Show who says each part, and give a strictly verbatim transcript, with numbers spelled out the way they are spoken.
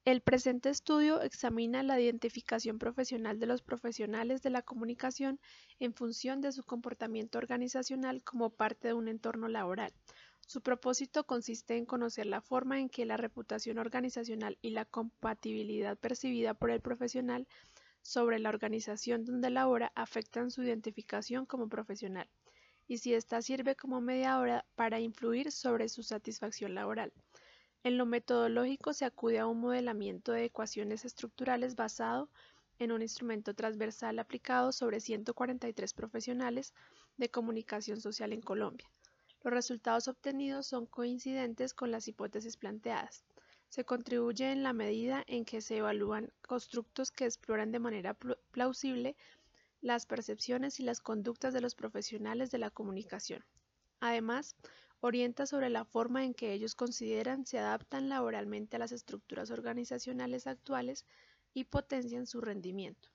Speaker 1: El presente estudio examina la identificación profesional de los profesionales de la comunicación en función de su comportamiento organizacional como parte de un entorno laboral. Su propósito consiste en conocer la forma en que la reputación organizacional y la compatibilidad percibida por el profesional sobre la organización donde labora afectan su identificación como profesional, y si ésta sirve como mediadora para influir sobre su satisfacción laboral. En lo metodológico se acude a un modelamiento de ecuaciones estructurales basado en un instrumento transversal aplicado sobre ciento cuarenta y tres profesionales de comunicación social en Colombia. Los resultados obtenidos son coincidentes con las hipótesis planteadas. Se contribuye en la medida en que se evalúan constructos que exploran de manera plausible las percepciones y las conductas de los profesionales de la comunicación. Además, orienta sobre la forma en que ellos consideran se adaptan laboralmente a las estructuras organizacionales actuales y potencian su rendimiento.